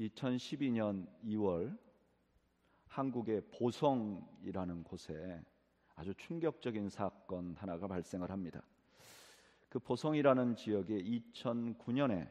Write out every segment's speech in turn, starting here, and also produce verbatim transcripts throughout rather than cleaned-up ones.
이천십이 년 이월 한국의 보성이라는 곳에 아주 충격적인 사건 하나가 발생을 합니다. 그 보성이라는 지역에 이천구 년에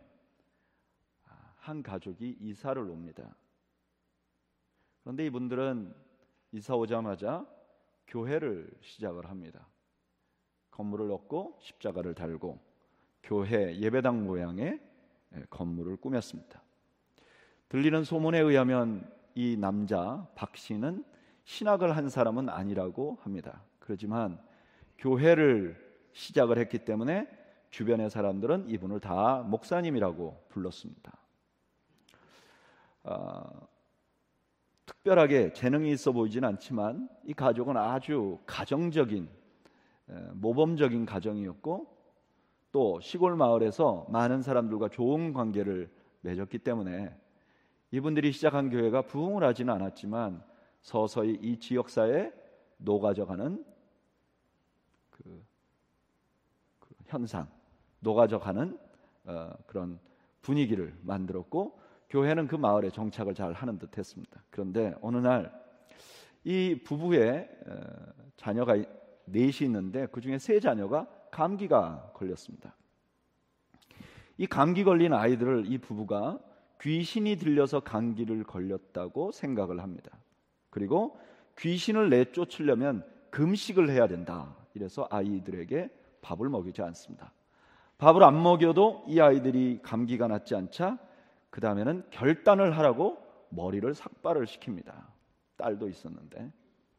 한 가족이 이사를 옵니다. 그런데 이분들은 이사 오자마자 교회를 시작을 합니다. 건물을 얻고 십자가를 달고 교회 예배당 모양의 건물을 꾸몄습니다. 들리는 소문에 의하면 이 남자 박 씨는 신학을 한 사람은 아니라고 합니다. 그렇지만 교회를 시작을 했기 때문에 주변의 사람들은 이분을 다 목사님이라고 불렀습니다. 어, 특별하게 재능이 있어 보이진 않지만 이 가족은 아주 가정적인 모범적인 가정이었고 또 시골 마을에서 많은 사람들과 좋은 관계를 맺었기 때문에 이분들이 시작한 교회가 부흥을 하지는 않았지만 서서히 이 지역사회에 녹아져가는 그, 그 현상, 녹아져가는 어, 그런 분위기를 만들었고 교회는 그 마을에 정착을 잘 하는 듯 했습니다. 그런데 어느 날 이 부부의 어, 자녀가 넷이 있는데 그 중에 세 자녀가 감기가 걸렸습니다. 이 감기 걸린 아이들을 이 부부가 귀신이 들려서 감기를 걸렸다고 생각을 합니다. 그리고 귀신을 내쫓으려면 금식을 해야 된다. 이래서 아이들에게 밥을 먹이지 않습니다. 밥을 안 먹여도 이 아이들이 감기가 낫지 않자 그 다음에는 결단을 하라고 머리를 삭발을 시킵니다. 딸도 있었는데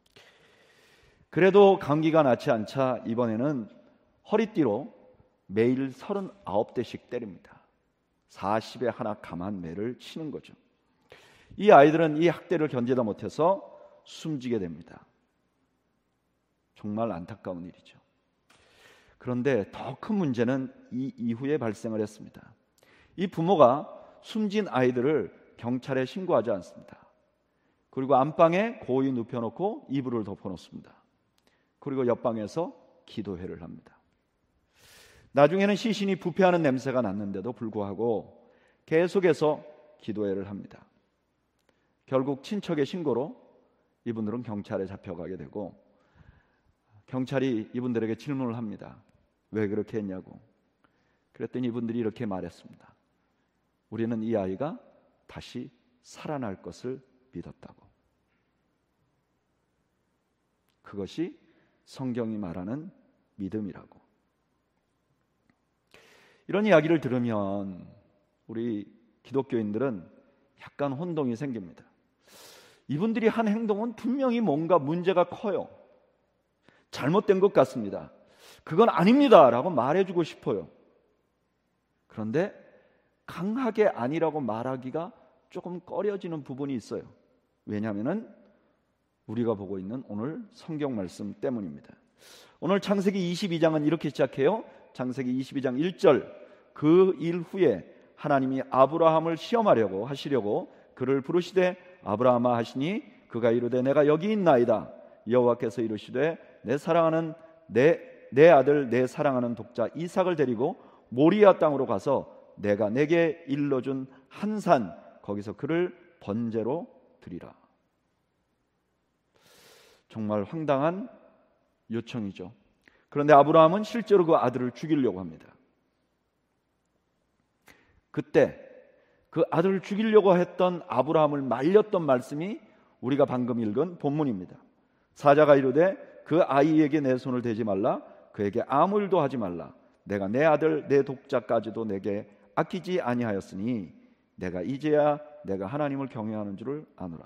그래도 감기가 낫지 않자 이번에는 허리띠로 매일 서른아홉 대씩 때립니다. 사십에 하나 감한 매를 치는 거죠. 이 아이들은 이 학대를 견디다 못해서 숨지게 됩니다. 정말 안타까운 일이죠. 그런데 더 큰 문제는 이 이후에 발생을 했습니다. 이 부모가 숨진 아이들을 경찰에 신고하지 않습니다. 그리고 안방에 고이 눕혀놓고 이불을 덮어놓습니다. 그리고 옆방에서 기도회를 합니다. 나중에는 시신이 부패하는 냄새가 났는데도 불구하고 계속해서 기도회를 합니다. 결국 친척의 신고로 이분들은 경찰에 잡혀가게 되고 경찰이 이분들에게 질문을 합니다. 왜 그렇게 했냐고. 그랬더니 이분들이 이렇게 말했습니다. 우리는 이 아이가 다시 살아날 것을 믿었다고. 그것이 성경이 말하는 믿음이라고. 이런 이야기를 들으면 우리 기독교인들은 약간 혼동이 생깁니다. 이분들이 한 행동은 분명히 뭔가 문제가 커요. 잘못된 것 같습니다. 그건 아닙니다 라고 말해주고 싶어요. 그런데 강하게 아니라고 말하기가 조금 꺼려지는 부분이 있어요. 왜냐하면 우리가 보고 있는 오늘 성경 말씀 때문입니다. 오늘 창세기 이십이 장은 이렇게 시작해요. 창세기 이십이 장 일 절. 그 일 후에 하나님이 아브라함을 시험하려고 하시려고 그를 부르시되 아브라함아 하시니 그가 이르되 내가 여기 있나이다. 여호와께서 이르시되 내 사랑하는 내, 내 아들 내 사랑하는 독자 이삭을 데리고 모리아 땅으로 가서 내가 내게 일러준 한 산 거기서 그를 번제로 드리라. 정말 황당한 요청이죠. 그런데 아브라함은 실제로 그 아들을 죽이려고 합니다. 그때 그 아들을 죽이려고 했던 아브라함을 말렸던 말씀이 우리가 방금 읽은 본문입니다. 사자가 이르되 그 아이에게 내 손을 대지 말라. 그에게 아무 일도 하지 말라. 내가 내 아들 내 독자까지도 내게 아끼지 아니하였으니 내가 이제야 내가 하나님을 경외하는 줄을 아노라.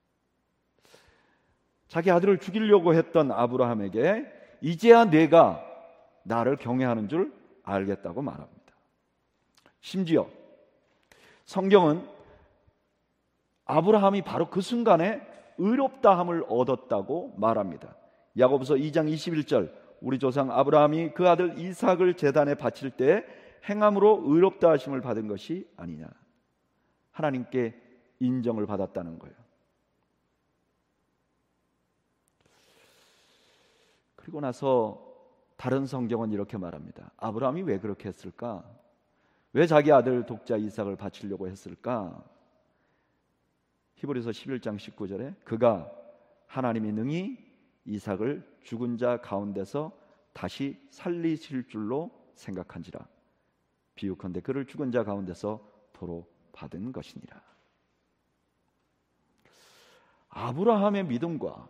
자기 아들을 죽이려고 했던 아브라함에게 이제야 내가 나를 경외하는 줄 알겠다고 말합니다. 심지어 성경은 아브라함이 바로 그 순간에 의롭다함을 얻었다고 말합니다. 야고보서 이 장 이십일 절. 우리 조상 아브라함이 그 아들 이삭을 제단에 바칠 때 행함으로 의롭다 하심을 받은 것이 아니냐. 하나님께 인정을 받았다는 거예요. 그리고 나서 다른 성경은 이렇게 말합니다. 아브라함이 왜 그렇게 했을까? 왜 자기 아들 독자 이삭을 바치려고 했을까? 히브리서 십일 장 십구 절에 그가 하나님이 능히 이삭을 죽은 자 가운데서 다시 살리실 줄로 생각한지라 비유컨대 그를 죽은 자 가운데서 도로 받은 것이니라. 아브라함의 믿음과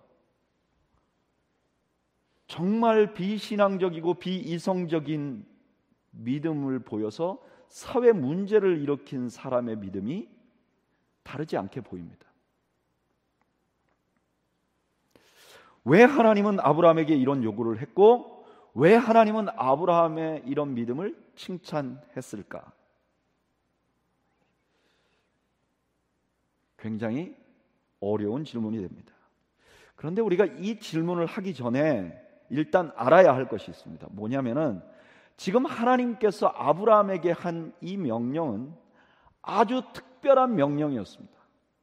정말 비신앙적이고 비이성적인 믿음을 보여서 사회 문제를 일으킨 사람의 믿음이 다르지 않게 보입니다. 왜 하나님은 아브라함에게 이런 요구를 했고 왜 하나님은 아브라함의 이런 믿음을 칭찬했을까? 굉장히 어려운 질문이 됩니다. 그런데 우리가 이 질문을 하기 전에 일단 알아야 할 것이 있습니다. 뭐냐면은 지금 하나님께서 아브라함에게 한 이 명령은 아주 특별한 명령이었습니다.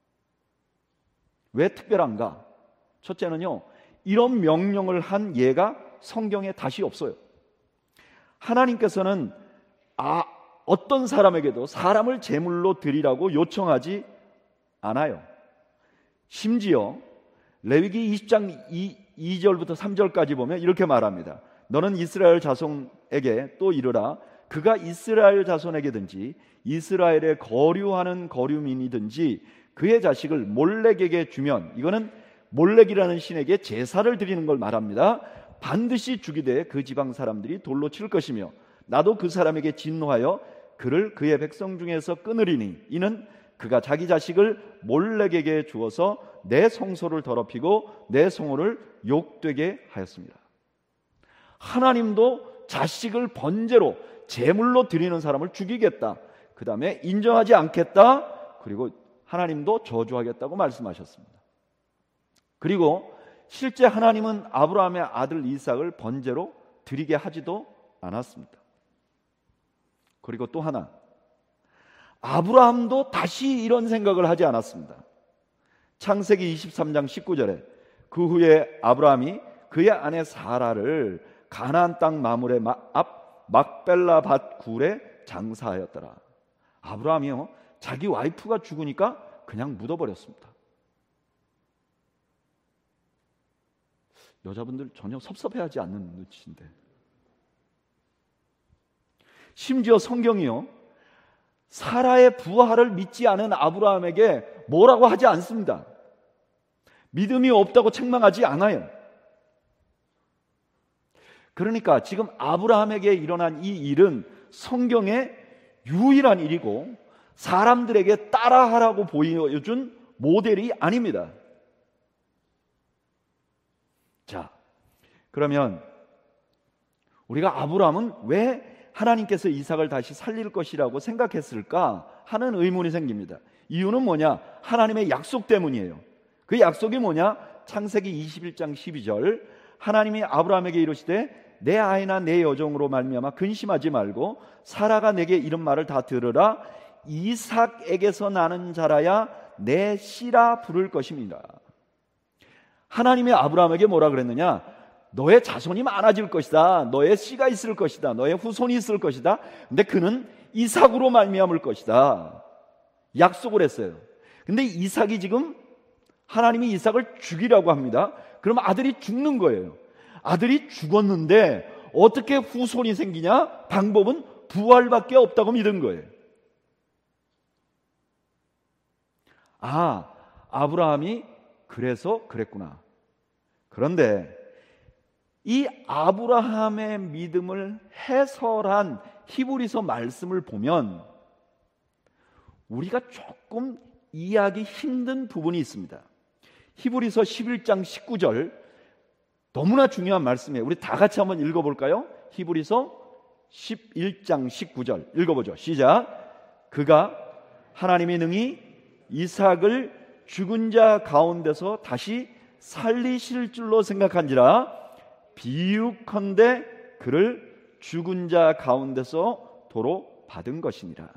왜 특별한가? 첫째는요, 이런 명령을 한 예가 성경에 다시 없어요. 하나님께서는 아, 어떤 사람에게도 사람을 제물로 드리라고 요청하지 않아요. 심지어 레위기 이십 장 이 절부터 삼 절까지 보면 이렇게 말합니다. 너는 이스라엘 자손에게 또 이르라 그가 이스라엘 자손에게든지 이스라엘에 거류하는 거류민이든지 그의 자식을 몰렉에게 주면, 이거는 몰렉이라는 신에게 제사를 드리는 걸 말합니다. 반드시 죽이되 그 지방 사람들이 돌로 칠 것이며 나도 그 사람에게 진노하여 그를 그의 백성 중에서 끊으리니 이는 그가 자기 자식을 몰렉에게 주어서 내 성소를 더럽히고 내 성호를 욕되게 하였습니다. 하나님도 자식을 번제로 제물로 드리는 사람을 죽이겠다, 그 다음에 인정하지 않겠다, 그리고 하나님도 저주하겠다고 말씀하셨습니다. 그리고 실제 하나님은 아브라함의 아들 이삭을 번제로 드리게 하지도 않았습니다. 그리고 또 하나, 아브라함도 다시 이런 생각을 하지 않았습니다. 창세기 이십삼 장 십구 절에 그 후에 아브라함이 그의 아내 사라를 가나안 땅 마물의 앞 막벨라 밭 굴에 장사하였더라. 아브라함이요, 자기 와이프가 죽으니까 그냥 묻어버렸습니다. 여자분들 전혀 섭섭해하지 않는 눈치인데, 심지어 성경이요, 사라의 부활을 믿지 않은 아브라함에게 뭐라고 하지 않습니다. 믿음이 없다고 책망하지 않아요. 그러니까 지금 아브라함에게 일어난 이 일은 성경의 유일한 일이고 사람들에게 따라하라고 보여준 모델이 아닙니다. 자, 그러면 우리가 아브라함은 왜 하나님께서 이삭을 다시 살릴 것이라고 생각했을까 하는 의문이 생깁니다. 이유는 뭐냐? 하나님의 약속 때문이에요. 그 약속이 뭐냐? 창세기 이십일 장 십이 절, 하나님이 아브라함에게 이르시되 내 아이나 내 여종으로 말미암아 근심하지 말고 사라가 내게 이런 말을 다 들으라. 이삭에게서 나는 자라야 내 씨라 부를 것입니다. 하나님이 아브라함에게 뭐라 그랬느냐? 너의 자손이 많아질 것이다, 너의 씨가 있을 것이다, 너의 후손이 있을 것이다. 근데 그는 이삭으로 말미암을 것이다 약속을 했어요. 근데 이삭이 지금, 하나님이 이삭을 죽이라고 합니다. 그럼 아들이 죽는 거예요. 아들이 죽었는데 어떻게 후손이 생기냐? 방법은 부활밖에 없다고 믿은 거예요. 아, 아브라함이 그래서 그랬구나. 그런데 이 아브라함의 믿음을 해설한 히브리서 말씀을 보면 우리가 조금 이해하기 힘든 부분이 있습니다. 히브리서 십일 장 십구 절, 너무나 중요한 말씀이에요. 우리 다 같이 한번 읽어볼까요? 히브리서 십일 장 십구 절 읽어보죠. 시작. 그가 하나님이 능히 이삭을 죽은 자 가운데서 다시 살리실 줄로 생각한지라 비유컨대 그를 죽은 자 가운데서 도로 받은 것이니라.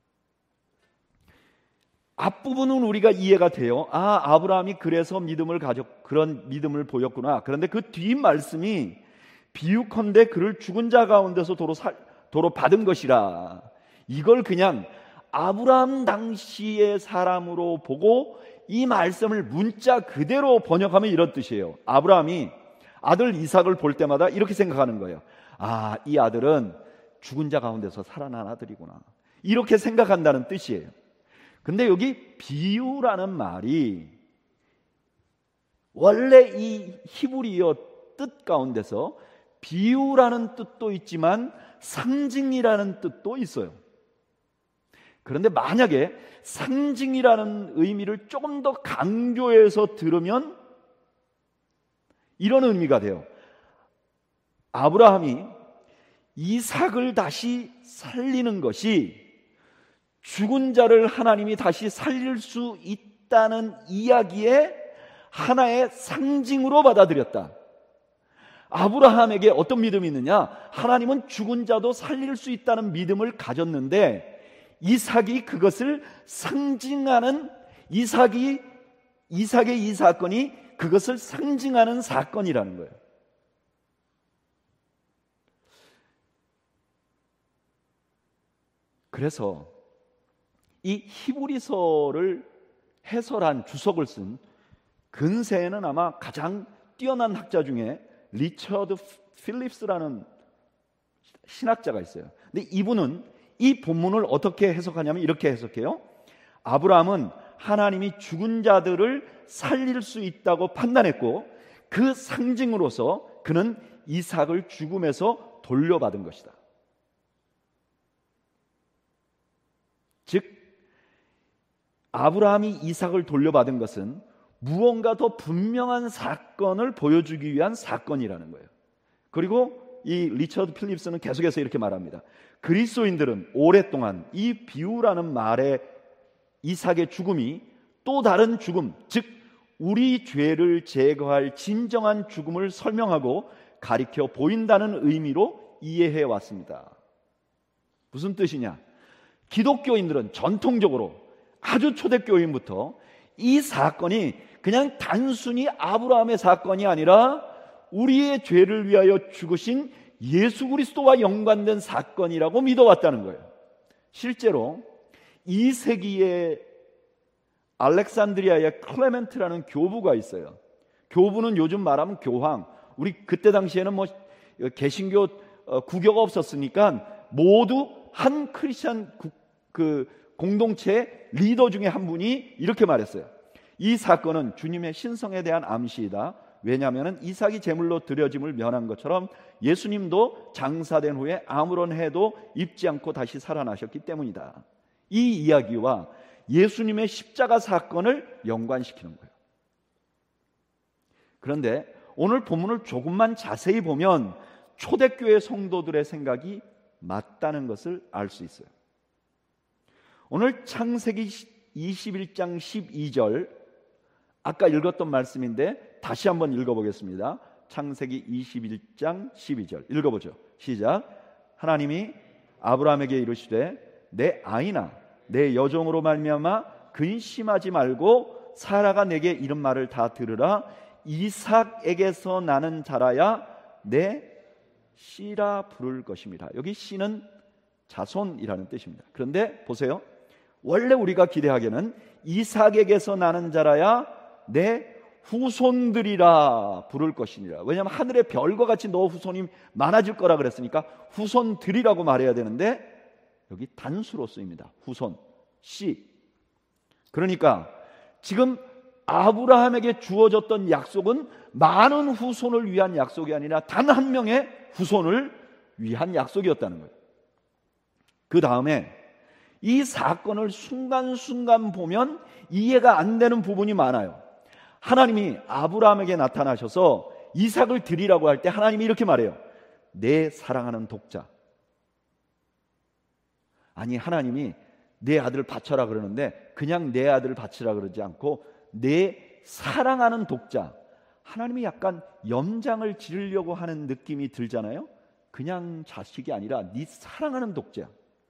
앞부분은 우리가 이해가 돼요. 아, 아브라함이 그래서 믿음을 가졌, 그런 믿음을 보였구나. 그런데 그 뒤 말씀이 비유컨대 그를 죽은 자 가운데서 도로, 살, 도로 받은 것이라, 이걸 그냥 아브라함 당시의 사람으로 보고 이 말씀을 문자 그대로 번역하면 이런 뜻이에요. 아브라함이 아들 이삭을 볼 때마다 이렇게 생각하는 거예요. 아, 이 아들은 죽은 자 가운데서 살아난 아들이구나, 이렇게 생각한다는 뜻이에요. 근데 여기 비유라는 말이 원래 이 히브리어 뜻 가운데서 비유라는 뜻도 있지만 상징이라는 뜻도 있어요. 그런데 만약에 상징이라는 의미를 조금 더 강조해서 들으면 이런 의미가 돼요. 아브라함이 이삭을 다시 살리는 것이 죽은 자를 하나님이 다시 살릴 수 있다는 이야기의 하나의 상징으로 받아들였다. 아브라함에게 어떤 믿음이 있느냐? 하나님은 죽은 자도 살릴 수 있다는 믿음을 가졌는데 이삭이 그것을 상징하는, 이삭이 이삭의 이 사건이 그것을 상징하는 사건이라는 거예요. 그래서 이 히브리서를 해설한, 주석을 쓴 근세에는 아마 가장 뛰어난 학자 중에 리처드 필립스라는 신학자가 있어요. 근데 이분은 이 본문을 어떻게 해석하냐면 이렇게 해석해요. 아브라함은 하나님이 죽은 자들을 살릴 수 있다고 판단했고 그 상징으로서 그는 이삭을 죽음에서 돌려받은 것이다. 즉 아브라함이 이삭을 돌려받은 것은 무언가 더 분명한 사건을 보여주기 위한 사건이라는 거예요. 그리고 이 리처드 필립스는 계속해서 이렇게 말합니다. 그리스도인들은 오랫동안 이 비유라는 말에 이삭의 죽음이 또 다른 죽음, 즉 우리 죄를 제거할 진정한 죽음을 설명하고 가리켜 보인다는 의미로 이해해 왔습니다. 무슨 뜻이냐? 기독교인들은 전통적으로 아주 초대교인부터 이 사건이 그냥 단순히 아브라함의 사건이 아니라 우리의 죄를 위하여 죽으신 예수 그리스도와 연관된 사건이라고 믿어왔다는 거예요. 실제로 이 세기에 알렉산드리아의 클레멘트라는 교부가 있어요. 교부는 요즘 말하면 교황. 우리 그때 당시에는 뭐 개신교 구교가 없었으니까 모두 한 크리스천 그 공동체의 리더 중에 한 분이 이렇게 말했어요. 이 사건은 주님의 신성에 대한 암시이다. 왜냐하면 이삭이 제물로 드려짐을 면한 것처럼 예수님도 장사된 후에 아무런 해도 입지 않고 다시 살아나셨기 때문이다. 이 이야기와 예수님의 십자가 사건을 연관시키는 거예요. 그런데 오늘 본문을 조금만 자세히 보면 초대교회 성도들의 생각이 맞다는 것을 알 수 있어요. 오늘 창세기 이십일 장 십이 절, 아까 읽었던 말씀인데 다시 한번 읽어보겠습니다. 창세기 이십일 장 십이 절 읽어보죠. 시작. 하나님이 아브라함에게 이르시되 내 아이나 내 여종으로 말미암아 근심하지 말고 사라가 내게 이런 말을 다 들으라. 이삭에게서 나는 자라야 내 씨라 부를 것입니다. 여기 씨는 자손이라는 뜻입니다. 그런데 보세요. 원래 우리가 기대하기에는 이삭에게서 나는 자라야 내 후손들이라 부를 것이니라. 왜냐하면 하늘의 별과 같이 너 후손이 많아질 거라 그랬으니까 후손들이라고 말해야 되는데 여기 단수로 쓰입니다. 후손, 씨. 그러니까 지금 아브라함에게 주어졌던 약속은 많은 후손을 위한 약속이 아니라 단 한 명의 후손을 위한 약속이었다는 거예요. 그 다음에 이 사건을 순간순간 보면 이해가 안 되는 부분이 많아요. 하나님이 아브라함에게 나타나셔서 이삭을 드리라고 할 때 하나님이 이렇게 말해요. 내 사랑하는 독자. 아니, 하나님이 내 아들을 바쳐라 그러는데 그냥 내 아들을 바치라 그러지 않고 내 사랑하는 독자. 하나님이 약간 염장을 지르려고 하는 느낌이 들잖아요. 그냥 자식이 아니라 네 사랑하는 독자.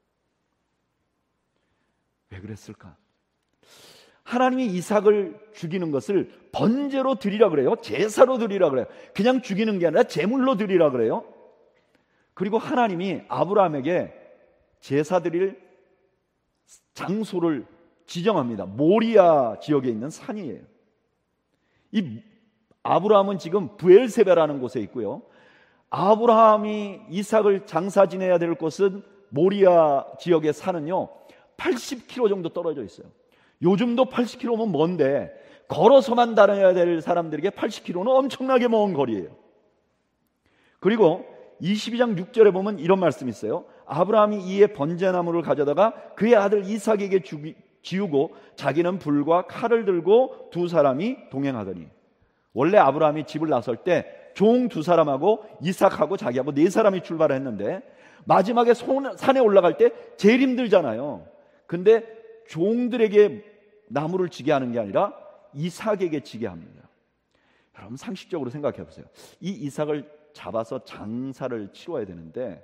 왜 그랬을까? 하나님이 이삭을 죽이는 것을 번제로 드리라 그래요. 제사로 드리라 그래요. 그냥 죽이는 게 아니라 제물로 드리라 그래요. 그리고 하나님이 아브라함에게 제사 드릴 장소를 지정합니다. 모리아 지역에 있는 산이에요. 이 아브라함은 지금 브엘세바라는 곳에 있고요. 아브라함이 이삭을 장사 지내야 될 곳은 모리아 지역의 산은요 팔십 킬로미터 정도 떨어져 있어요. 요즘도 팔십 킬로미터면 먼데 걸어서만 다녀야 될 사람들에게 팔십 킬로미터는 엄청나게 먼 거리예요. 그리고 이십이 장 육 절에 보면 이런 말씀이 있어요. 아브라함이 이에 번제나무를 가져다가 그의 아들 이삭에게 주기, 지우고 자기는 불과 칼을 들고 두 사람이 동행하더니, 원래 아브라함이 집을 나설 때 종 두 사람하고 이삭하고 자기하고 네 사람이 출발을 했는데 마지막에 산에 올라갈 때 제일 힘들잖아요. 근데 종들에게 나무를 지게 하는 게 아니라 이삭에게 지게 합니다. 여러분 상식적으로 생각해 보세요. 이 이삭을 잡아서 장사를 치러야 되는데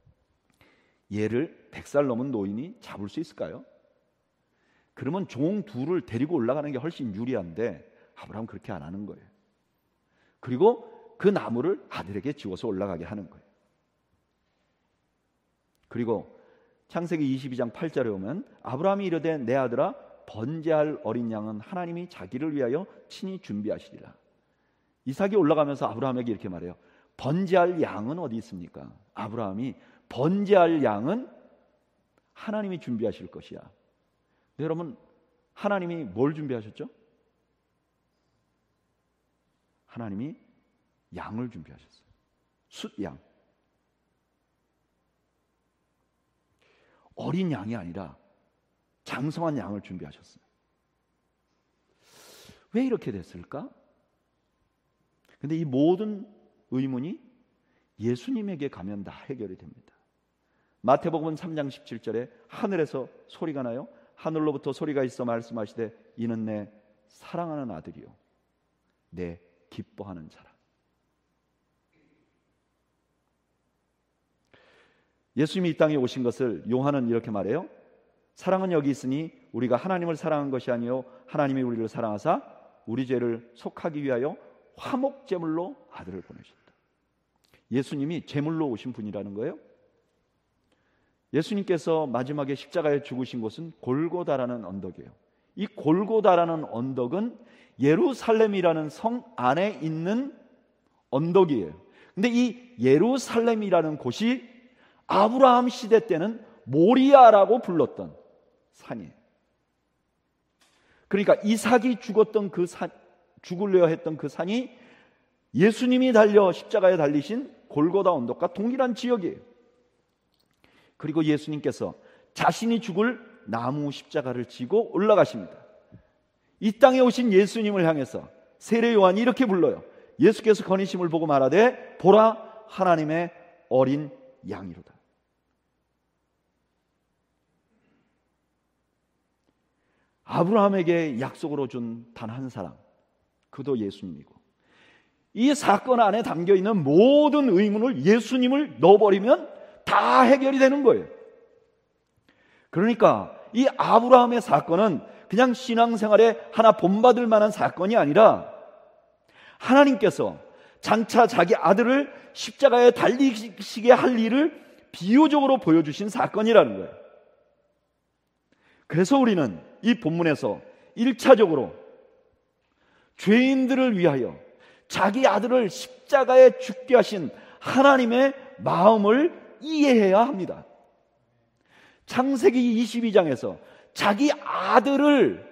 얘를 백 살 넘은 노인이 잡을 수 있을까요? 그러면 종 둘을 데리고 올라가는 게 훨씬 유리한데 아브라함은 그렇게 안 하는 거예요. 그리고 그 나무를 아들에게 지워서 올라가게 하는 거예요. 그리고 창세기 이십이 장 팔 절에 보면 아브라함이 이르되 내 아들아 번제할 어린 양은 하나님이 자기를 위하여 친히 준비하시리라. 이삭이 올라가면서 아브라함에게 이렇게 말해요. 번제할 양은 어디 있습니까? 아브라함이 번제할 양은 하나님이 준비하실 것이야. 네, 여러분 하나님이 뭘 준비하셨죠? 하나님이 양을 준비하셨어요. 숫양. 어린 양이 아니라 장성한 양을 준비하셨어요. 왜 이렇게 됐을까? 근데 이 모든 의문이 예수님에게 가면 다 해결이 됩니다. 마태복음 삼 장 십칠 절에 하늘에서 소리가 나요. 하늘로부터 소리가 있어 말씀하시되 이는 내 사랑하는 아들이요 내 기뻐하는 자라. 예수님이 이 땅에 오신 것을 요한은 이렇게 말해요. 사랑은 여기 있으니 우리가 하나님을 사랑한 것이 아니요 하나님이 우리를 사랑하사 우리 죄를 속하기 위하여 화목제물로 아들을 보내셨다. 예수님이 제물로 오신 분이라는 거예요. 예수님께서 마지막에 십자가에 죽으신 곳은 골고다라는 언덕이에요. 이 골고다라는 언덕은 예루살렘이라는 성 안에 있는 언덕이에요. 근데 이 예루살렘이라는 곳이 아브라함 시대 때는 모리아라고 불렀던 산이에요. 그러니까 이삭이 죽었던 그 산, 죽으려 했던 그 산이 예수님이 달려 십자가에 달리신 골고다 언덕과 동일한 지역이에요. 그리고 예수님께서 자신이 죽을 나무 십자가를 지고 올라가십니다. 이 땅에 오신 예수님을 향해서 세례 요한이 이렇게 불러요. 예수께서 거니심을 보고 말하되 보라 하나님의 어린 양이로다. 아브라함에게 약속으로 준 단 한 사람, 그도 예수님이고, 이 사건 안에 담겨있는 모든 의문을 예수님을 넣어버리면 다 해결이 되는 거예요. 그러니까 이 아브라함의 사건은 그냥 신앙생활에 하나 본받을 만한 사건이 아니라 하나님께서 장차 자기 아들을 십자가에 달리시게 할 일을 비유적으로 보여주신 사건이라는 거예요. 그래서 우리는 이 본문에서 일 차적으로 죄인들을 위하여 자기 아들을 십자가에 죽게 하신 하나님의 마음을 이해해야 합니다. 창세기 이십이 장에서 자기 아들을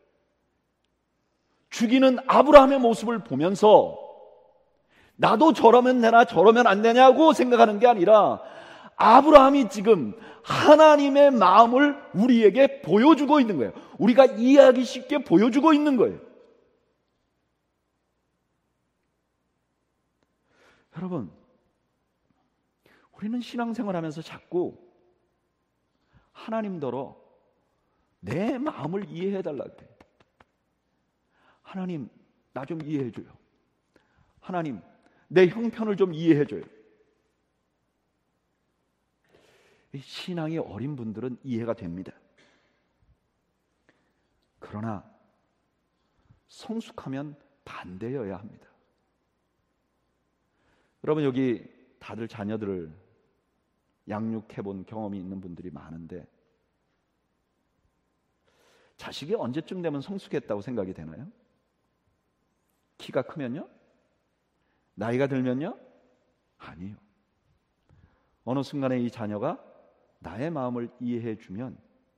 죽이는 아브라함의 모습을 보면서 나도 저러면 되나 저러면 안 되냐고 생각하는 게 아니라 아브라함이 지금 하나님의 마음을 우리에게 보여주고 있는 거예요. 우리가 이해하기 쉽게 보여주고 있는 거예요. 여러분, 우리는 신앙생활 하면서 자꾸 하나님더러 내 마음을 이해해달라고 해요. 하나님, 나 좀 이해해줘요. 하나님, 내 형편을 좀 이해해줘요. 신앙이 어린 분들은 이해가 됩니다. 그러나 성숙하면 반대여야 합니다. 여러분, 여기 다들 자녀들을 양육해본 경험이 있는 분들이 많은데 자식이 언제쯤 되면 성숙했다고 생각이 되나요? 키가 크면요? 나이가 들면요? 아니요. 어느 순간에 이 자녀가 나의 마음을 이해해 주면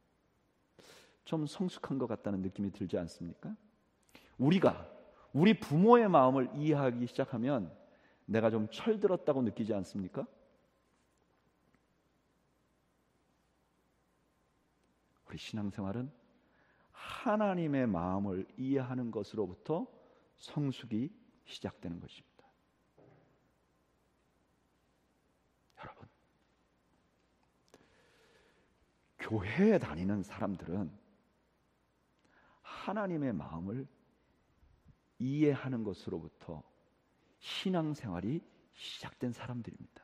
좀 성숙한 것 같다는 느낌이 들지 않습니까? 우리가 우리 부모의 마음을 이해하기 시작하면 내가 좀 철들었다고 느끼지 않습니까? 우리 신앙생활은 하나님의 마음을 이해하는 것으로부터 성숙이 시작되는 것입니다. 여러분, 교회에 다니는 사람들은 하나님의 마음을 이해하는 것으로부터 신앙생활이 시작된 사람들입니다.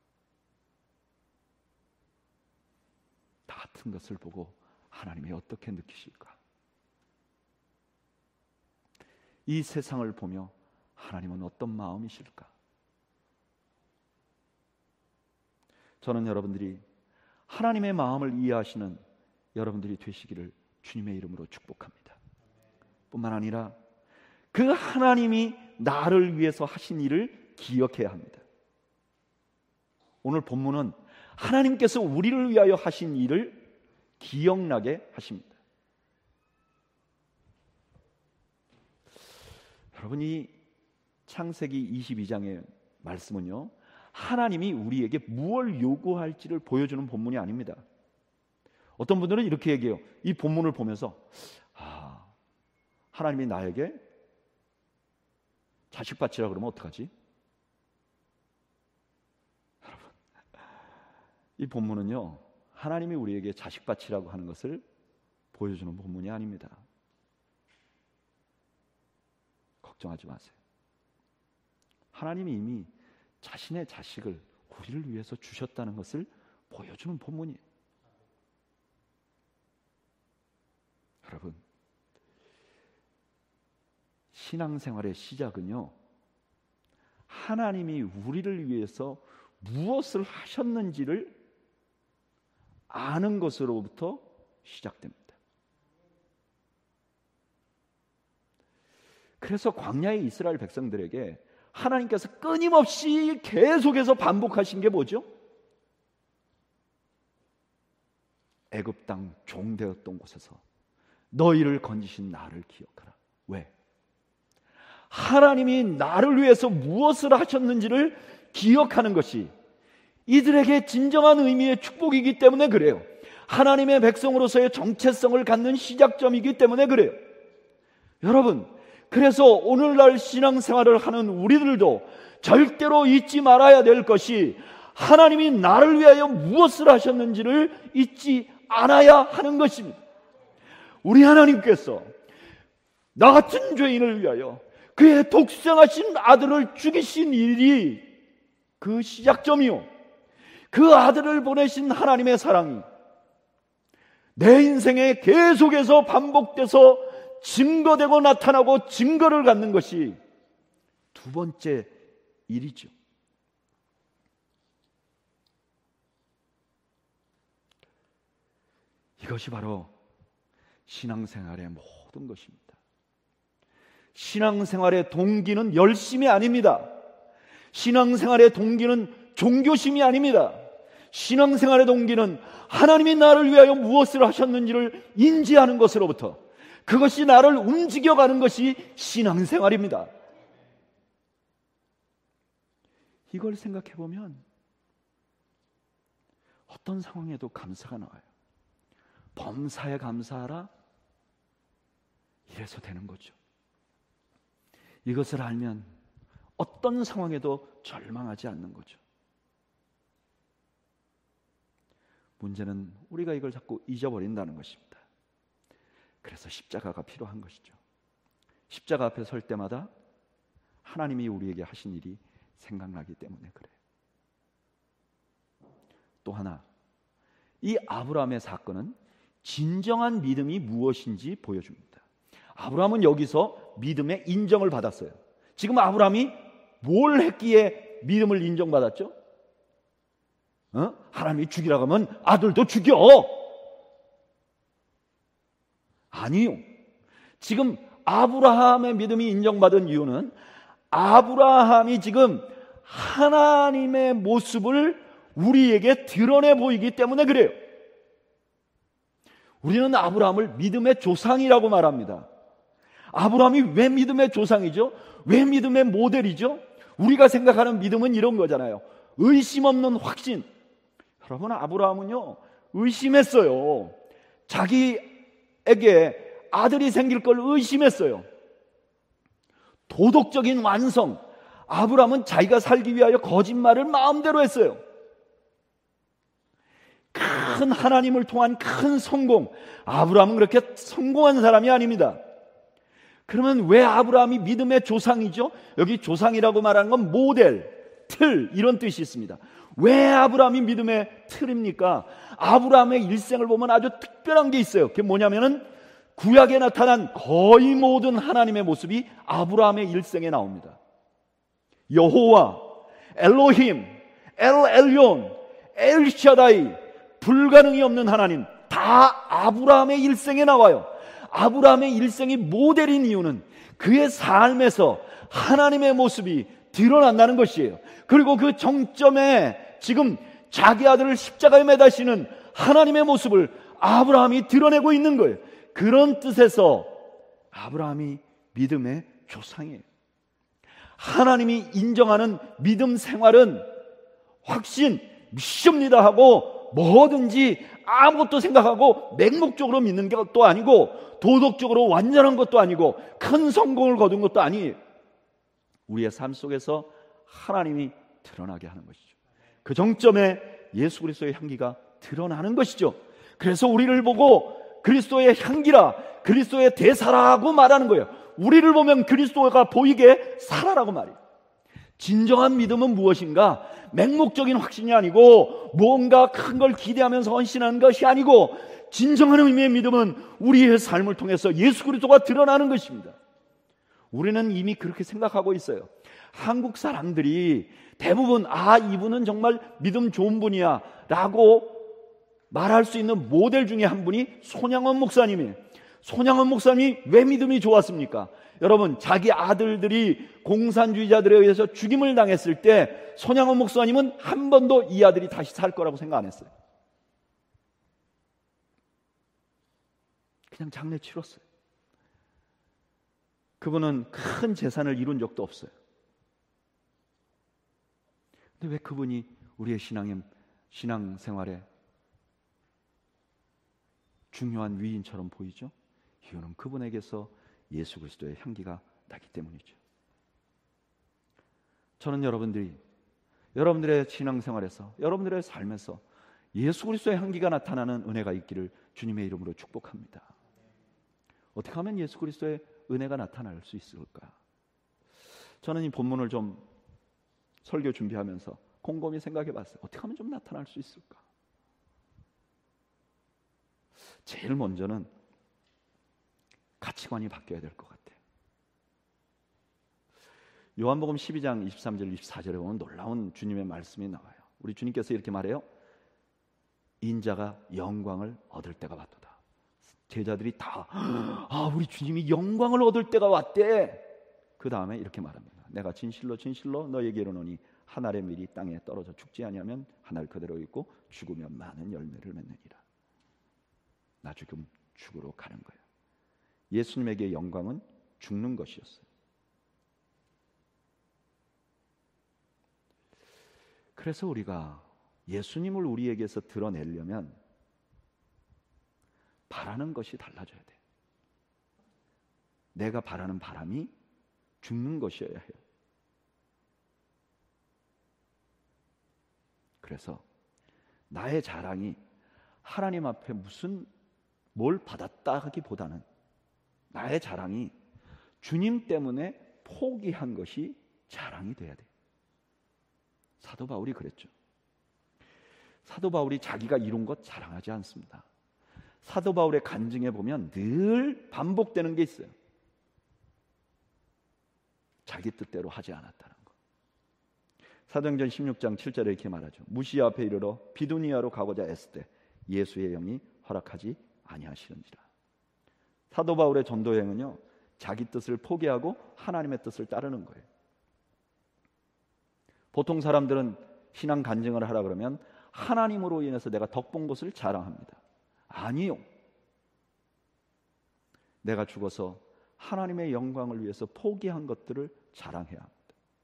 다 같은 것을 보고 하나님이 어떻게 느끼실까? 이 세상을 보며 하나님은 어떤 마음이실까? 저는 여러분들이 하나님의 마음을 이해하시는 여러분들이 되시기를 주님의 이름으로 축복합니다. 뿐만 아니라 그 하나님이 나를 위해서 하신 일을 기억해야 합니다. 오늘 본문은 하나님께서 우리를 위하여 하신 일을 기억나게 하십니다. 여러분, 이 창세기 이십이 장의 말씀은요, 하나님이 우리에게 무엇을 요구할지를 보여주는 본문이 아닙니다. 어떤 분들은 이렇게 얘기해요. 이 본문을 보면서 아, 하나님이 나에게 자식 받치라 그러면 어떡하지? 여러분, 이 본문은요, 하나님이 우리에게 자식 받치라고 하는 것을 보여주는 본문이 아닙니다. 걱정하지 마세요. 하나님이 이미 자신의 자식을 우리를 위해서 주셨다는 것을 보여주는 본문이에요. 여러분, 신앙생활의 시작은요, 하나님이 우리를 위해서 무엇을 하셨는지를 아는 것으로부터 시작됩니다. 그래서 광야의 이스라엘 백성들에게 하나님께서 끊임없이 계속해서 반복하신 게 뭐죠? 애굽 땅 종되었던 곳에서 너희를 건지신 나를 기억하라. 왜? 하나님이 나를 위해서 무엇을 하셨는지를 기억하는 것이 이들에게 진정한 의미의 축복이기 때문에 그래요. 하나님의 백성으로서의 정체성을 갖는 시작점이기 때문에 그래요. 여러분, 그래서 오늘날 신앙생활을 하는 우리들도 절대로 잊지 말아야 될 것이 하나님이 나를 위하여 무엇을 하셨는지를 잊지 않아야 하는 것입니다. 우리 하나님께서 나 같은 죄인을 위하여 그의 독생하신 아들을 죽이신 일이 그 시작점이요, 그 아들을 보내신 하나님의 사랑이 내 인생에 계속해서 반복돼서 증거되고 나타나고 증거를 갖는 것이 두 번째 일이죠. 이것이 바로 신앙생활의 모든 것입니다. 신앙생활의 동기는 열심이 아닙니다. 신앙생활의 동기는 종교심이 아닙니다. 신앙생활의 동기는 하나님이 나를 위하여 무엇을 하셨는지를 인지하는 것으로부터 그것이 나를 움직여가는 것이 신앙생활입니다. 이걸 생각해보면 어떤 상황에도 감사가 나와요. 범사에 감사하라, 이래서 되는 거죠. 이것을 알면 어떤 상황에도 절망하지 않는 거죠. 문제는 우리가 이걸 자꾸 잊어버린다는 것입니다. 그래서 십자가가 필요한 것이죠. 십자가 앞에 설 때마다 하나님이 우리에게 하신 일이 생각나기 때문에 그래요. 또 하나, 이 아브라함의 사건은 진정한 믿음이 무엇인지 보여줍니다. 아브라함은 여기서 믿음의 인정을 받았어요. 지금 아브라함이 뭘 했기에 믿음을 인정받았죠? 어? 하나님이 죽이라고 하면 아들도 죽여. 아니요. 지금 아브라함의 믿음이 인정받은 이유는 아브라함이 지금 하나님의 모습을 우리에게 드러내 보이기 때문에 그래요. 우리는 아브라함을 믿음의 조상이라고 말합니다. 아브라함이 왜 믿음의 조상이죠? 왜 믿음의 모델이죠? 우리가 생각하는 믿음은 이런 거잖아요. 의심 없는 확신. 여러분, 아브라함은요 의심했어요. 자기에게 아들이 생길 걸 의심했어요. 도덕적인 완성. 아브라함은 자기가 살기 위하여 거짓말을 마음대로 했어요. 큰 하나님을 통한 큰 성공. 아브라함은 그렇게 성공한 사람이 아닙니다. 그러면 왜 아브라함이 믿음의 조상이죠? 여기 조상이라고 말하는 건 모델, 틀 이런 뜻이 있습니다. 왜 아브라함이 믿음의 틀입니까? 아브라함의 일생을 보면 아주 특별한 게 있어요. 그게 뭐냐면은 구약에 나타난 거의 모든 하나님의 모습이 아브라함의 일생에 나옵니다. 여호와, 엘로힘, 엘 엘yon, 엘샤다이, 불가능이 없는 하나님, 다 아브라함의 일생에 나와요. 아브라함의 일생이 모델인 이유는 그의 삶에서 하나님의 모습이 드러난다는 것이에요. 그리고 그 정점에 지금 자기 아들을 십자가에 매다시는 하나님의 모습을 아브라함이 드러내고 있는 거예요. 그런 뜻에서 아브라함이 믿음의 조상이에요. 하나님이 인정하는 믿음 생활은 확신, 믿습니다 하고 뭐든지 아무것도 생각하고 맹목적으로 믿는 것도 아니고 도덕적으로 완전한 것도 아니고 큰 성공을 거둔 것도 아니에요. 우리의 삶 속에서 하나님이 드러나게 하는 것이죠. 그 정점에 예수 그리스도의 향기가 드러나는 것이죠. 그래서 우리를 보고 그리스도의 향기라, 그리스도의 대사라고 말하는 거예요. 우리를 보면 그리스도가 보이게 살아라고 말이에요. 진정한 믿음은 무엇인가? 맹목적인 확신이 아니고 뭔가 큰 걸 기대하면서 헌신하는 것이 아니고 진정한 의미의 믿음은 우리의 삶을 통해서 예수 그리스도가 드러나는 것입니다. 우리는 이미 그렇게 생각하고 있어요. 한국 사람들이 대부분 아 이분은 정말 믿음 좋은 분이야 라고 말할 수 있는 모델 중에 한 분이 손양원 목사님이에요. 손양원 목사님이 왜 믿음이 좋았습니까? 여러분, 자기 아들들이 공산주의자들에 의해서 죽임을 당했을 때 손양원 목사님은 한 번도 이 아들이 다시 살 거라고 생각 안 했어요. 그냥 장례 치렀어요. 그분은 큰 재산을 이룬 적도 없어요. 근데 왜 그분이 우리의 신앙의, 신앙생활에 중요한 위인처럼 보이죠? 이유는 그분에게서 예수 그리스도의 향기가 나기 때문이죠. 저는 여러분들이 여러분들의 신앙생활에서 여러분들의 삶에서 예수 그리스도의 향기가 나타나는 은혜가 있기를 주님의 이름으로 축복합니다. 어떻게 하면 예수 그리스도의 은혜가 나타날 수 있을까? 저는 이 본문을 좀 설교 준비하면서 곰곰이 생각해 봤어요. 어떻게 하면 좀 나타날 수 있을까? 제일 먼저는 가치관이 바뀌어야 될 것 같아요. 요한복음 십이 장 이십삼 절 이십사 절에 보면 놀라운 주님의 말씀이 나와요. 우리 주님께서 이렇게 말해요. 인자가 영광을 얻을 때가 왔도다. 제자들이 다 아, 우리 주님이 영광을 얻을 때가 왔대. 그 다음에 이렇게 말합니다. 내가 진실로 진실로 너에게 이르노니 한 알의 밀이 땅에 떨어져 죽지 아니하면 한 알 그대로 있고 죽으면 많은 열매를 맺느니라. 나 지금 죽으러 가는 거예요. 예수님에게 영광은 죽는 것이었어요. 그래서 우리가 예수님을 우리에게서 드러내려면 바라는 것이 달라져야 돼요. 내가 바라는 바람이 죽는 것이어야 해요. 그래서 나의 자랑이 하나님 앞에 무슨 뭘 받았다 하기보다는 나의 자랑이 주님 때문에 포기한 것이 자랑이 돼야 돼요. 사도 바울이 그랬죠. 사도 바울이 자기가 이룬 것 자랑하지 않습니다. 사도 바울의 간증에 보면 늘 반복되는 게 있어요. 자기 뜻대로 하지 않았다는 거. 사도행전 십육 장 칠 절에 이렇게 말하죠. 무시아 앞에 이르러 비두니아로 가고자 애쓸 때 예수의 영이 허락하지 아니하시는지라. 사도 바울의 전도 여행은요, 자기 뜻을 포기하고 하나님의 뜻을 따르는 거예요. 보통 사람들은 신앙 간증을 하라 그러면 하나님으로 인해서 내가 덕본 것을 자랑합니다. 아니요. 내가 죽어서 하나님의 영광을 위해서 포기한 것들을 자랑해야 합니다.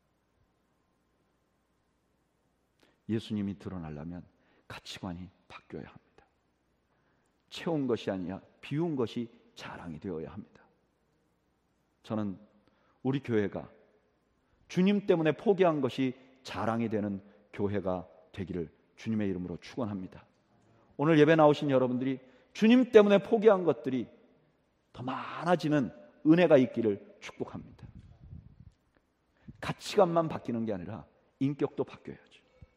예수님이 드러나려면 가치관이 바뀌어야 합니다. 채운 것이 아니라 비운 것이 자랑이 되어야 합니다. 저는 우리 교회가 주님 때문에 포기한 것이 자랑이 되는 교회가 되기를 주님의 이름으로 축원합니다. 오늘 예배 나오신 여러분들이 주님 때문에 포기한 것들이 더 많아지는 은혜가 있기를 축복합니다. 가치관만 바뀌는 게 아니라 인격도 바뀌어야죠.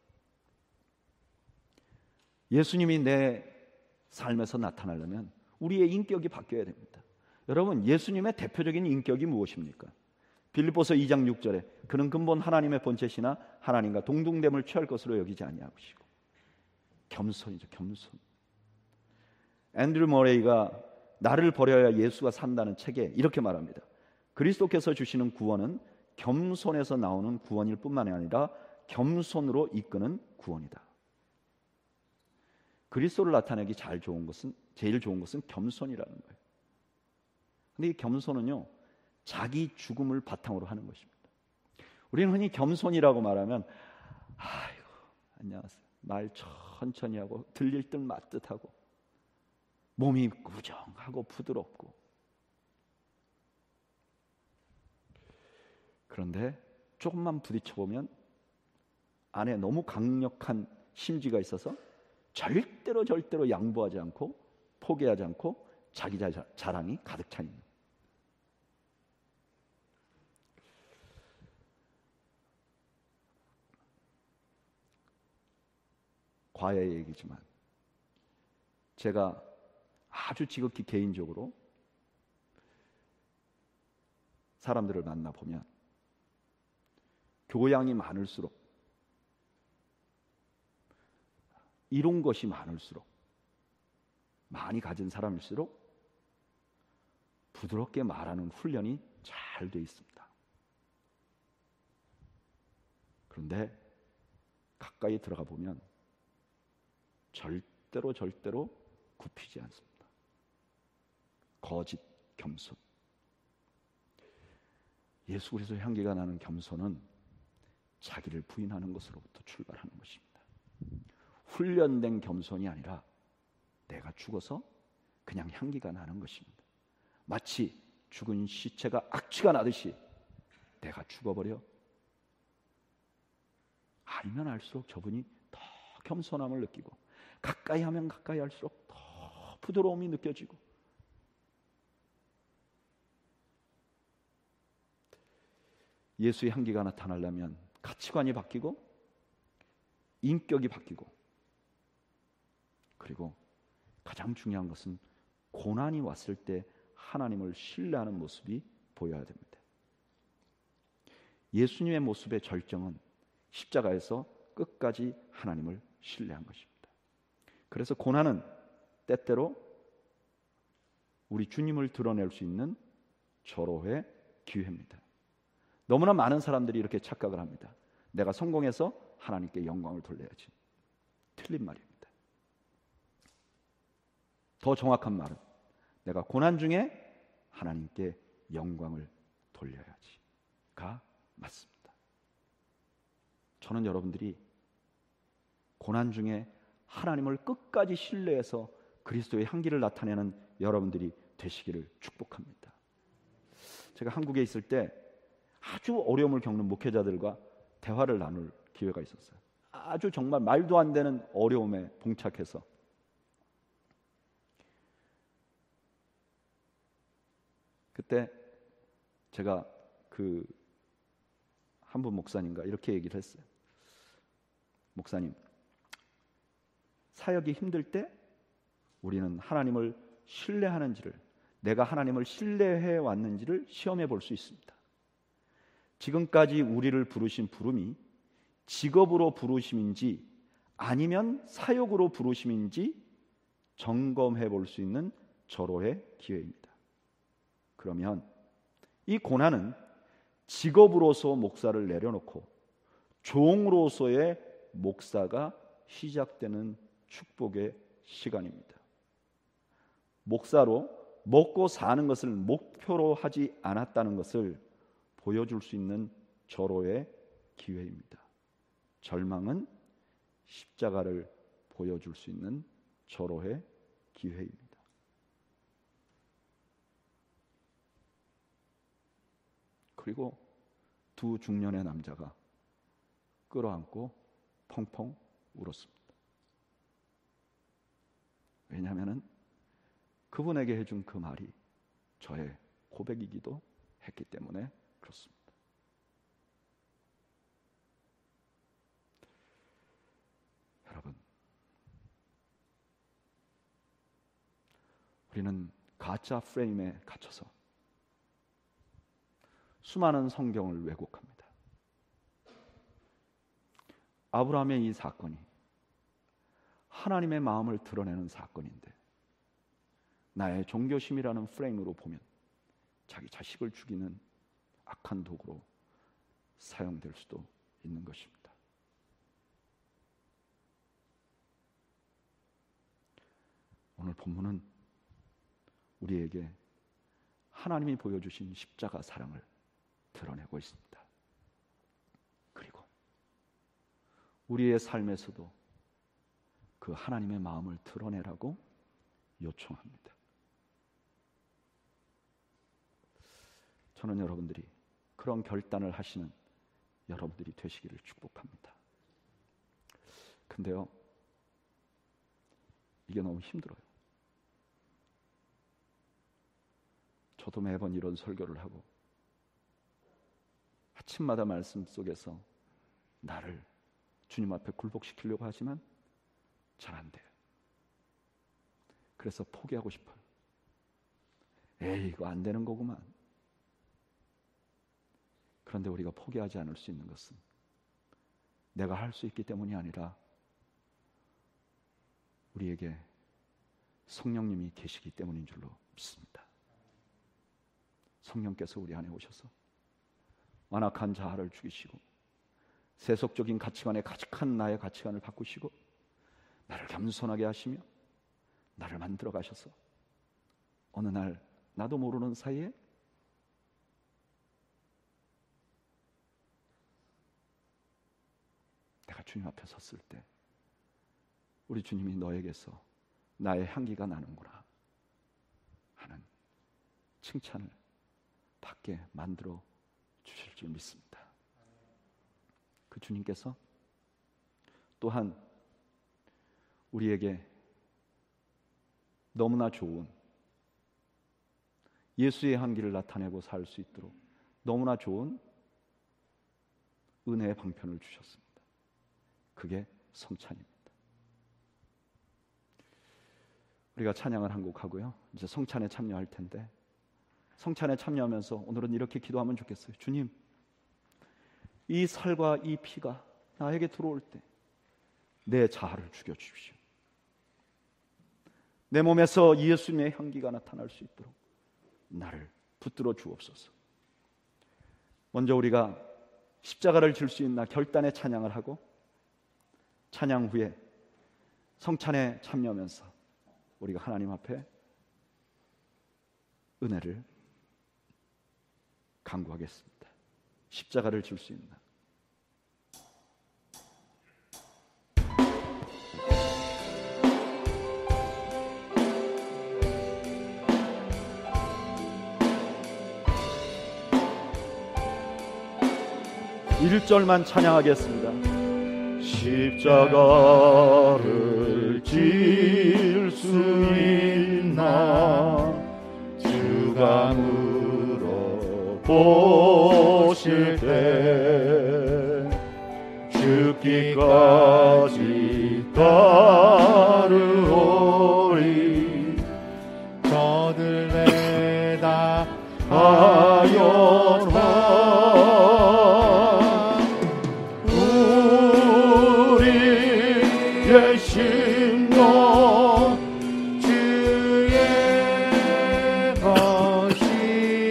예수님이 내 삶에서 나타나려면 우리의 인격이 바뀌어야 됩니다. 여러분, 예수님의 대표적인 인격이 무엇입니까? 빌립보서 이 장 육 절에 그는 근본 하나님의 본체시나 하나님과 동등됨을 취할 것으로 여기지 아니하시고, 겸손이죠. 겸손. 앤드류 머레이가 나를 버려야 예수가 산다는 책에 이렇게 말합니다. 그리스도께서 주시는 구원은 겸손에서 나오는 구원일 뿐만 아니라 겸손으로 이끄는 구원이다. 그리스도를 나타내기 잘 좋은 것은 제일 좋은 것은 겸손이라는 거예요. 근데 이 겸손은요, 자기 죽음을 바탕으로 하는 것입니다. 우리는 흔히 겸손이라고 말하면 아이고 안녕하세요, 말 천천히 하고 들릴 듯 맞듯하고 몸이 꾸정하고 부드럽고, 그런데 조금만 부딪혀보면 안에 너무 강력한 심지가 있어서 절대로 절대로 양보하지 않고 포기하지 않고 자기 자랑이 가득 차 있는, 과외 얘기지만 제가 아주 지극히 개인적으로 사람들을 만나보면 교양이 많을수록, 이룬 것이 많을수록, 많이 가진 사람일수록 부드럽게 말하는 훈련이 잘 돼 있습니다. 그런데 가까이 들어가 보면 절대로 절대로 굽히지 않습니다. 거짓 겸손. 예수 그리스도의 향기가 나는 겸손은 자기를 부인하는 것으로부터 출발하는 것입니다. 훈련된 겸손이 아니라 내가 죽어서 그냥 향기가 나는 것입니다. 마치 죽은 시체가 악취가 나듯이 내가 죽어버려 알면 알수록 저분이 더 겸손함을 느끼고, 가까이 하면 가까이 할수록 더 부드러움이 느껴지고, 예수의 향기가 나타나려면 가치관이 바뀌고 인격이 바뀌고, 그리고 가장 중요한 것은 고난이 왔을 때 하나님을 신뢰하는 모습이 보여야 됩니다. 예수님의 모습의 절정은 십자가에서 끝까지 하나님을 신뢰한 것입니다. 그래서 고난은 때때로 우리 주님을 드러낼 수 있는 절호의 기회입니다. 너무나 많은 사람들이 이렇게 착각을 합니다. 내가 성공해서 하나님께 영광을 돌려야지. 틀린 말입니다. 더 정확한 말은 내가 고난 중에 하나님께 영광을 돌려야지가 맞습니다. 저는 여러분들이 고난 중에 하나님을 끝까지 신뢰해서 그리스도의 향기를 나타내는 여러분들이 되시기를 축복합니다. 제가 한국에 있을 때 아주 어려움을 겪는 목회자들과 대화를 나눌 기회가 있었어요. 아주 정말 말도 안 되는 어려움에 봉착해서 그때 제가 그 한 분 목사님과 이렇게 얘기를 했어요. 목사님, 사역이 힘들 때 우리는 하나님을 신뢰하는지를, 내가 하나님을 신뢰해 왔는지를 시험해 볼 수 있습니다. 지금까지 우리를 부르신 부름이 직업으로 부르심인지 아니면 사역으로 부르심인지 점검해 볼 수 있는 절호의 기회입니다. 그러면 이 고난은 직업으로서 목사를 내려놓고 종으로서의 목사가 시작되는 축복의 시간입니다. 목사로 먹고 사는 것을 목표로 하지 않았다는 것을 보여줄 수 있는 절호의 기회입니다. 절망은 십자가를 보여줄 수 있는 절호의 기회입니다. 그리고 두 중년의 남자가 끌어안고 펑펑 울었습니다. 왜냐하면 그분에게 해준 그 말이 저의 고백이기도 했기 때문에 그렇습니다. 여러분, 우리는 가짜 프레임에 갇혀서 수많은 성경을 왜곡합니다. 아브라함의 이 사건이 하나님의 마음을 드러내는 사건인데 나의 종교심이라는 프레임으로 보면 자기 자식을 죽이는 악한 도구로 사용될 수도 있는 것입니다. 오늘 본문은 우리에게 하나님이 보여주신 십자가 사랑을 드러내고 있습니다. 그리고 우리의 삶에서도 그 하나님의 마음을 드러내라고 요청합니다. 저는 여러분들이 그런 결단을 하시는 여러분들이 되시기를 축복합니다. 근데요, 이게 너무 힘들어요. 저도 매번 이런 설교를 하고 아침마다 말씀 속에서 나를 주님 앞에 굴복시키려고 하지만 잘 안 돼요. 그래서 포기하고 싶어요. 에이, 이거 안 되는 거구만. 그런데 우리가 포기하지 않을 수 있는 것은 내가 할 수 있기 때문이 아니라 우리에게 성령님이 계시기 때문인 줄로 믿습니다. 성령께서 우리 안에 오셔서 완악한 자아를 죽이시고 세속적인 가치관에 가득한 나의 가치관을 바꾸시고 나를 겸손하게 하시며 나를 만들어 가셔서 어느 날 나도 모르는 사이에 내가 주님 앞에 섰을 때 우리 주님이 너에게서 나의 향기가 나는구나 하는 칭찬을 받게 만들어 주실 줄 믿습니다. 그 주님께서 또한 우리에게 너무나 좋은 예수의 향기를 나타내고 살 수 있도록 너무나 좋은 은혜의 방편을 주셨습니다. 그게 성찬입니다. 우리가 찬양을 한 곡 하고요, 이제 성찬에 참여할 텐데 성찬에 참여하면서 오늘은 이렇게 기도하면 좋겠어요. 주님, 이 살과 이 피가 나에게 들어올 때 내 자아를 죽여주십시오. 내 몸에서 예수님의 향기가 나타날 수 있도록 나를 붙들어 주옵소서. 먼저 우리가 십자가를 질 수 있나 결단의 찬양을 하고 찬양 후에 성찬에 참여하면서 우리가 하나님 앞에 은혜를 간구하겠습니다. 십자가를 질 수 있나? 일 절만 찬양하겠습니다. 십자가를 질 수 있나 주가 물어보실 때 죽기까지 따르오리 저들 내다 하여라 주의 것이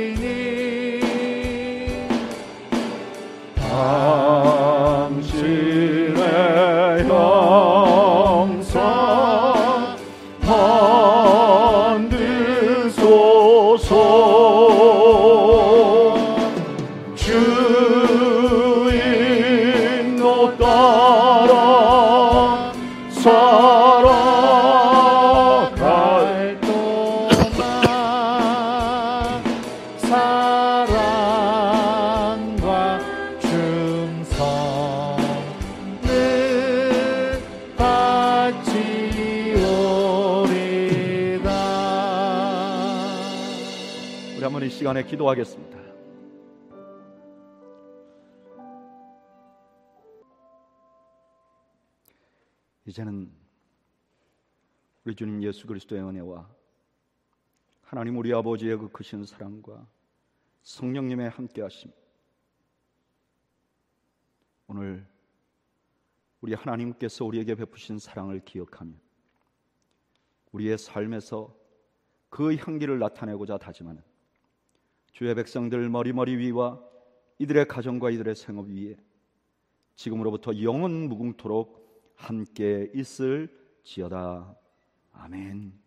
사랑과 충성 늘 바치오리다. 우리 한번 이 시간에 기도하겠습니다. 이제는 우리 주님 예수 그리스도의 은혜와 하나님 우리 아버지의 그 크신 사랑과 성령님의 함께하심, 오늘 우리 하나님께서 우리에게 베푸신 사랑을 기억하며 우리의 삶에서 그 향기를 나타내고자 다짐하는 주의 백성들 머리머리 위와 이들의 가정과 이들의 생업 위에 지금으로부터 영원 무궁토록 함께 있을지어다. 아멘.